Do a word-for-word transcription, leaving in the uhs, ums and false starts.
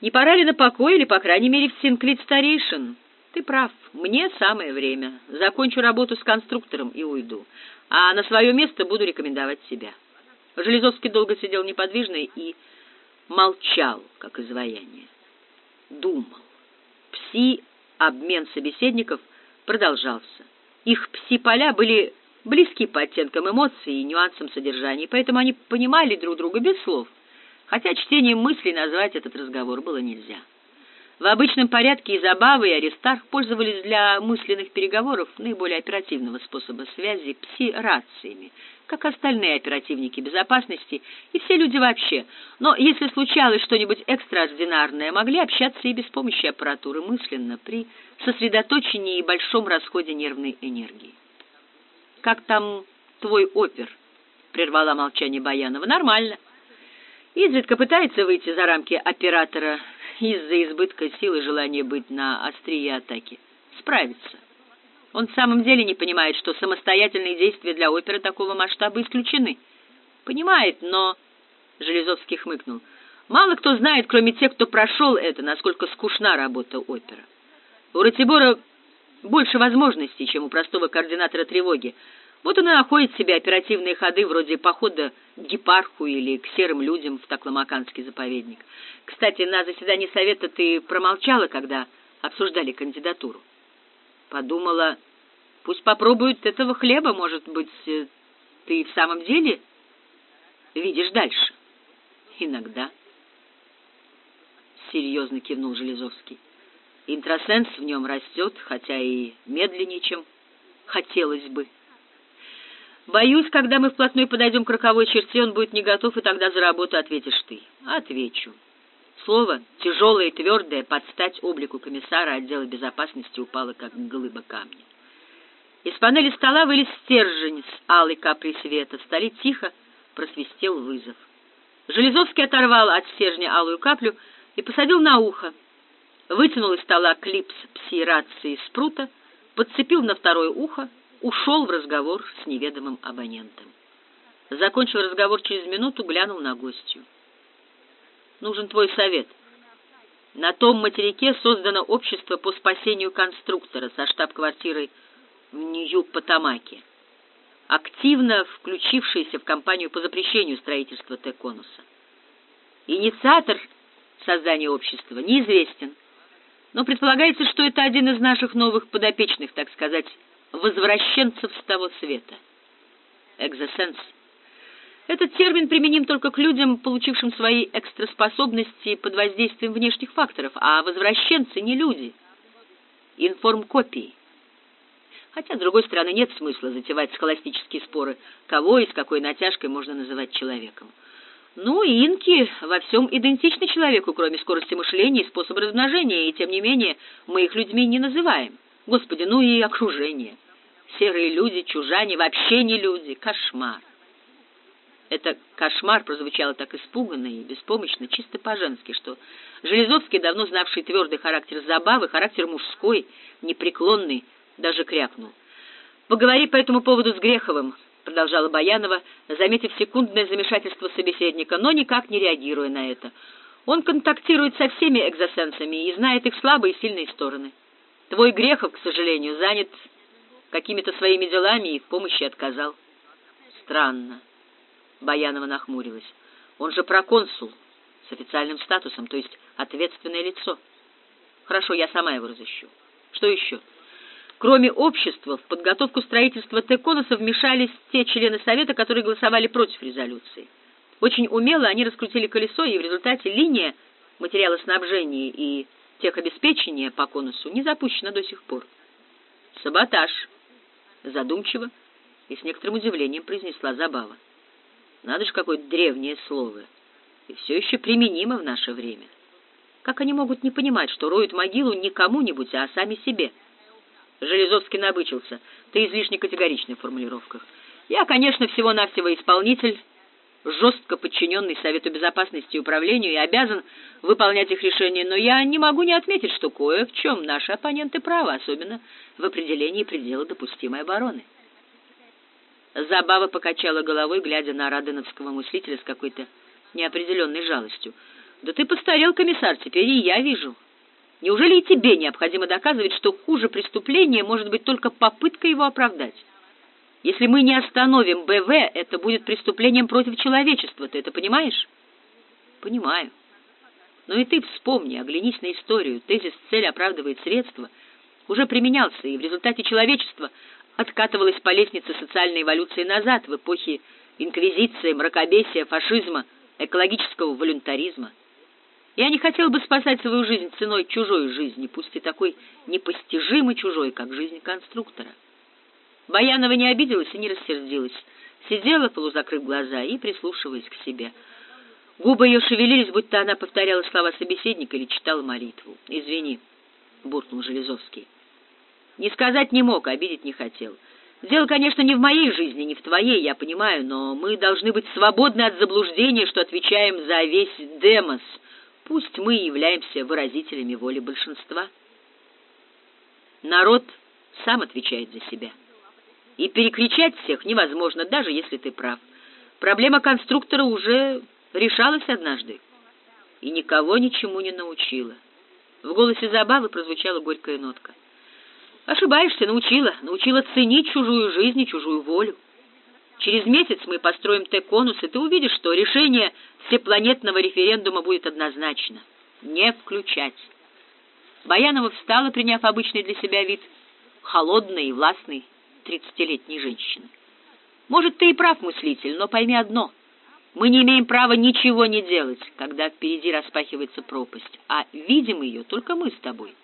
Не пора ли на покой или, по крайней мере, в синклит старейшин? Ты прав, мне самое время. Закончу работу с конструктором и уйду. А на свое место буду рекомендовать себя. Железовский долго сидел неподвижно и молчал, как изваяние. Думал. Пси-обмен собеседников продолжался. Их пси-поля были близки по оттенкам эмоций и нюансам содержания, поэтому они понимали друг друга без слов, хотя чтением мыслей назвать этот разговор было нельзя. В обычном порядке и Забава, и Аристарх пользовались для мысленных переговоров наиболее оперативного способа связи пси-рациями, как остальные оперативники безопасности и все люди вообще. Но если случалось что-нибудь экстраординарное, могли общаться и без помощи аппаратуры мысленно при сосредоточении и большом расходе нервной энергии. «Как там твой опер?» — прервала молчание Баянова. «Нормально. Изредка пытается выйти за рамки оператора из-за избытка сил и желания быть на острие атаки. Справится. Он в самом деле не понимает, что самостоятельные действия для оперы такого масштаба исключены. Понимает, но...» Железовский хмыкнул. «Мало кто знает, кроме тех, кто прошел это, насколько скучна работа опера. У Ратибора больше возможностей, чем у простого координатора тревоги. Вот он и находит себе оперативные ходы вроде похода к Гепарху или к серым людям в Такламаканский заповедник. Кстати, на заседании совета ты промолчала, когда обсуждали кандидатуру. Подумала, пусть попробуют этого хлеба, может быть, ты в самом деле видишь дальше. Иногда. Серьезно кивнул Железовский. Интросенс в нем растет, хотя и медленнее, чем хотелось бы. Боюсь, когда мы вплотную подойдем к роковой черте, он будет не готов, и тогда за работу ответишь ты. Отвечу. Слово, тяжелое и твердое, под стать облику комиссара отдела безопасности упало, как глыба камня. Из панели стола вылез стержень с алой каплей света. В столе тихо просвистел вызов. Железовский оторвал от стержня алую каплю и посадил на ухо. Вытянул из стола клипс пси-рации спрута, подцепил на второе ухо, ушел в разговор с неведомым абонентом. Закончил разговор через минуту, глянул на гостью. «Нужен твой совет. На том материке создано общество по спасению конструктора со штаб-квартирой в Нью-Потамаке, активно включившийся в кампанию по запрещению строительства Т-конуса. Инициатор создания общества неизвестен, но предполагается, что это один из наших новых подопечных, так сказать, возвращенцев с того света. Экзосенс. Этот термин применим только к людям, получившим свои экстраспособности под воздействием внешних факторов, а возвращенцы не люди. Информкопии. Хотя, с другой стороны, нет смысла затевать схоластические споры, кого и с какой натяжкой можно называть человеком. Ну, и инки во всем идентичны человеку, кроме скорости мышления и способа размножения, и тем не менее мы их людьми не называем. Господи, ну и окружение. Серые люди, чужане, вообще не люди. Кошмар. Это «кошмар» прозвучало так испуганно и беспомощно, чисто по-женски, что Железовский, давно знавший твердый характер Забавы, характер мужской, непреклонный, даже крякнул. «Поговори по этому поводу с Греховым», — продолжала Баянова, заметив секундное замешательство собеседника, но никак не реагируя на это. «Он контактирует со всеми экзосенсами и знает их слабые и сильные стороны. Твой Грехов, к сожалению, занят какими-то своими делами и в помощи отказал». «Странно». Баянова нахмурилась. «Он же проконсул с официальным статусом, то есть ответственное лицо. Хорошо, я сама его разыщу. Что еще?» Кроме общества, в подготовку строительства Т-конуса вмешались те члены Совета, которые голосовали против резолюции. Очень умело они раскрутили колесо, и в результате линия материалоснабжения и техобеспечения по конусу не запущена до сих пор. «Саботаж», — задумчиво и с некоторым удивлением произнесла Забава. «Надо же, какое древнее слово, и все еще применимо в наше время. Как они могут не понимать, что роют могилу не кому-нибудь, а сами себе?» Железовский набычился. «Ты излишне категоричный в формулировках. Я, конечно, всего-навсего исполнитель, жестко подчиненный Совету Безопасности и Управлению, и обязан выполнять их решения, но я не могу не отметить, что кое в чем наши оппоненты правы, особенно в определении предела допустимой обороны». Забава покачала головой, глядя на раденовского мыслителя с какой-то неопределенной жалостью. Да ты постарел, комиссар, теперь и я вижу. Неужели и тебе необходимо доказывать, что хуже преступления может быть только попытка его оправдать? Если мы не остановим БВ, это будет преступлением против человечества, ты это понимаешь? Понимаю. Но и ты вспомни, оглянись на историю. Тезис «цель оправдывает средства» уже применялся, и в результате человечество откатывалось по лестнице социальной эволюции назад, в эпохе инквизиции, мракобесия, фашизма, экологического волюнтаризма. Я не хотел бы спасать свою жизнь ценой чужой жизни, пусть и такой непостижимой чужой, как жизнь конструктора. Баянова не обиделась и не рассердилась, сидела, полузакрыв глаза и прислушиваясь к себе. Губы ее шевелились, будто она повторяла слова собеседника или читала молитву. «Извини», — буркнул Железовский. «Не сказать не мог, обидеть не хотел. Дело, конечно, не в моей жизни, не в твоей, я понимаю, но мы должны быть свободны от заблуждения, что отвечаем за весь демос. Пусть мы и являемся выразителями воли большинства. Народ сам отвечает за себя. И перекричать всех невозможно, даже если ты прав. Проблема конструктора уже решалась однажды и никого ничему не научила». В голосе Забавы прозвучала горькая нотка. «Ошибаешься, научила. Научила ценить чужую жизнь и чужую волю. Через месяц мы построим Т-конус, и ты увидишь, что решение всепланетного референдума будет однозначно. Не включать». Баянова встала, приняв обычный для себя вид холодной и властной тридцатилетней женщины. «Может, ты и прав, мыслитель, но пойми одно. Мы не имеем права ничего не делать, когда впереди распахивается пропасть, а видим ее только мы с тобой.